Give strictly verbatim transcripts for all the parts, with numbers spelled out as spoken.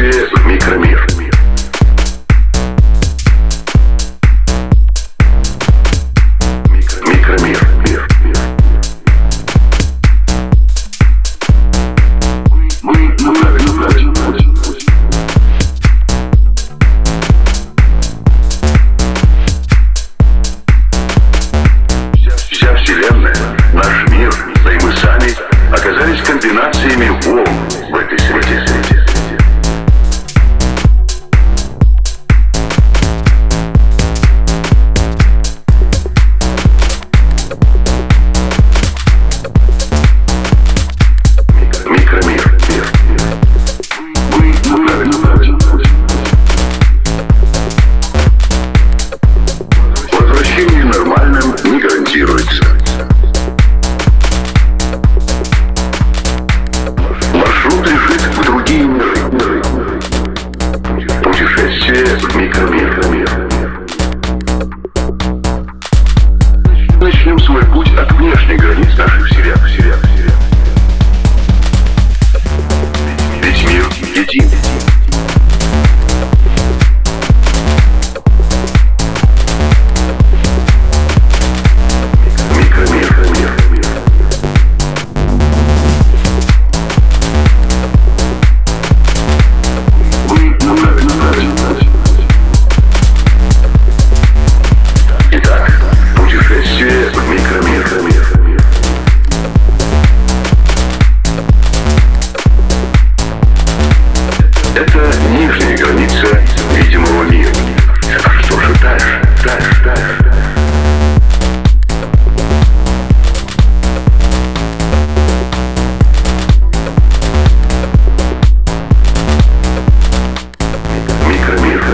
Путешествие в микромир. Микромир. Мир. Мы на правильном пути. Вся Вселенная, наш мир, да и мы сами оказались комбинациями волн в этой среде. Микромир. Мир. Мы на правильном пути. Возвращение нормальным не гарантируется. Маршрут лежит в другие миры. Путешествие в микромир. Начнем свой путь от внешних границ нашей Вселенной. Ведь мир един. Это нижняя граница видимого мира. А что же дальше? Дальше, дальше. Микромир.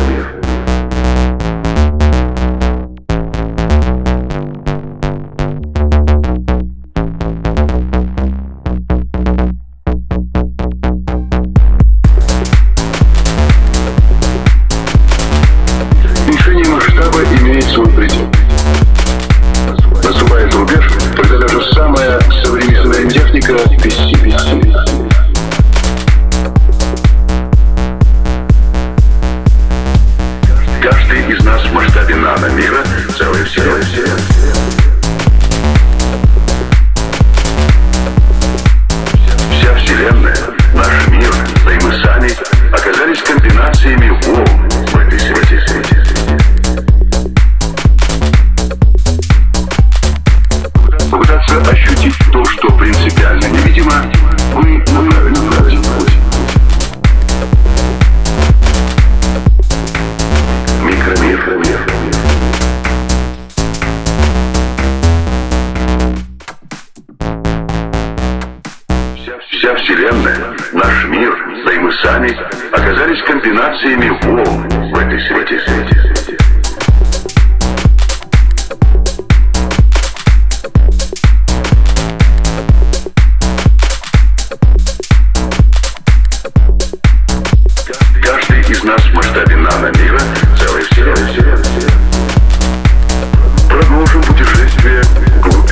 Масштаба имеет свой предел. Наступает рубеж, когда даже самая современная техника бессильна. Каждый из нас в масштабе наномира целая вселенная. Вся Вселенная, наш мир, да и мы сами оказались комбинациями волн в этой среде. Попытаться ощутить то, что принципиально невидимо, мы на правильном пути. Микромир. Вся Вселенная, наш мир, да и мы сами оказались комбинациями волн в этой среде. Каждый из нас в масштабе наномира целая вселенная. Продолжим путешествие вглубь.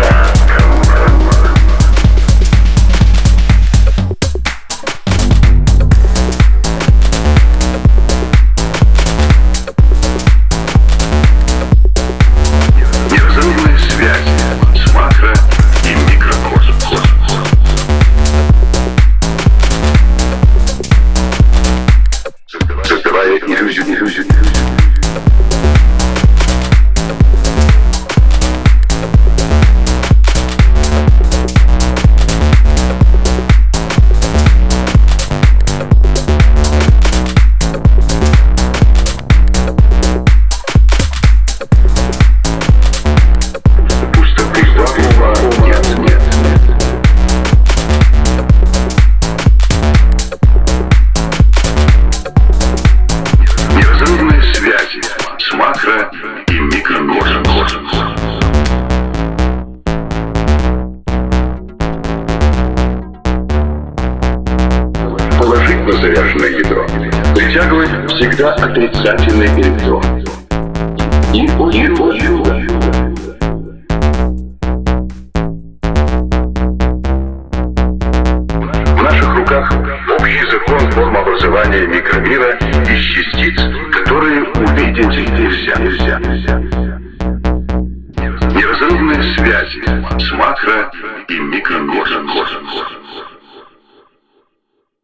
Неразрывная связь с макро и микрокосмосом. Создавая иллюзию, иллюзию, иллюзию. Пустоты вакуума нет, нет. Неразрывные связи с макро и микрокосмосом. Положительно заряженное ядро притягивает всегда отрицательный электрон. И о чудо! В наших руках общий закон форм образования. образования микромира из частиц, которые увидеть нельзя. нельзя, нельзя. Неразрывные связи с макро- и микромиром.